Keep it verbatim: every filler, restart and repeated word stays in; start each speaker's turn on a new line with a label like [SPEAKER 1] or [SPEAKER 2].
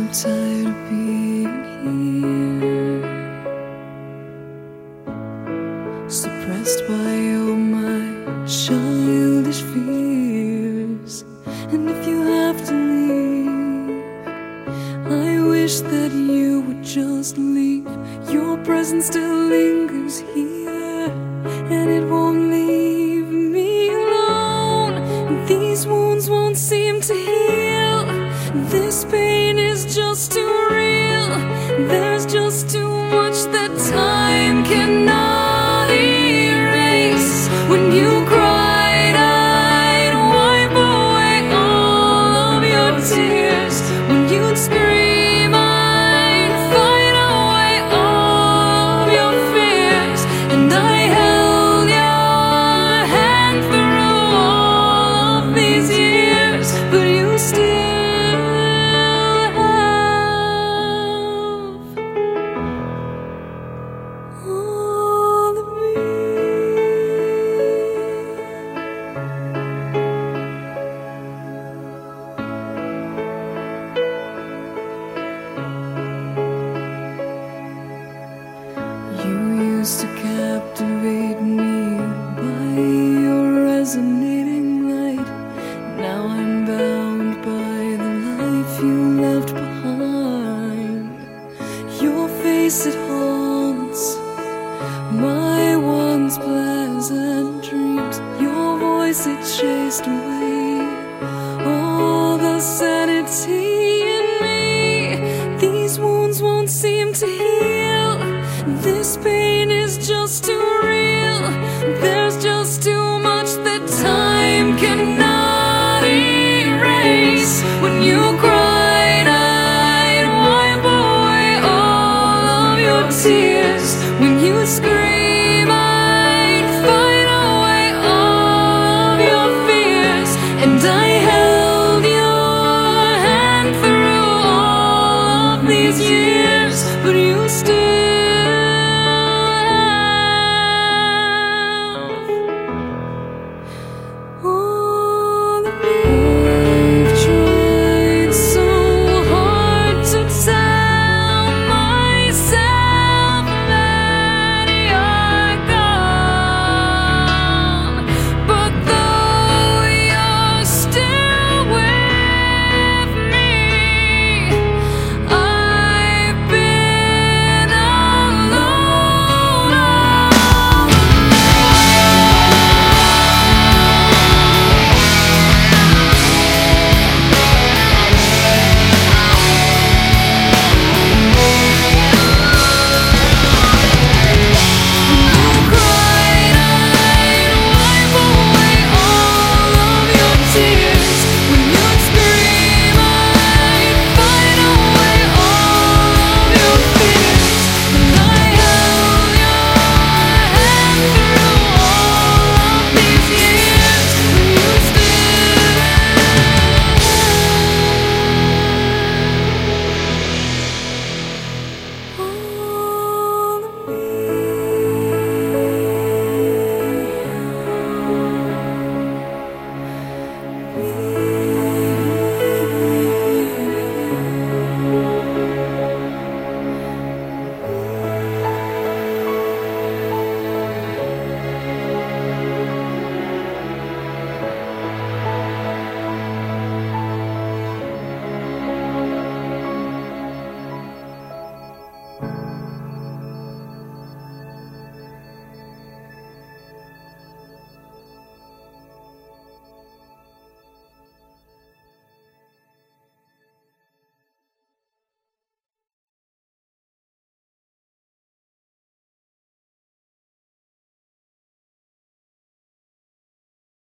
[SPEAKER 1] tired of being here, suppressed by all my childish fears. And if you have to leave, I wish that you would just leave. Your presence still lingers here, and it won't leave me alone. And these wounds won't seem to heal. This pain is just too real. There's just too much that time cannot erase. When you cried, I'd wipe away all of your tears. When you'd scream, I'd fight away all of your fears. And I held your hand through all of these years, but you still used to captivate me by your resonating light. Now I'm bound by the life you left behind. Your face, it haunts my once pleasant dreams. Your voice, it chased away all the sanity in me. These wounds won't seem to heal. This pain is just too real. There's just too much that time cannot erase. When you cried, I'd wipe away all of your tears. When you scream, I'd fight away all of your fears. And I held your hand through all of these years, but you still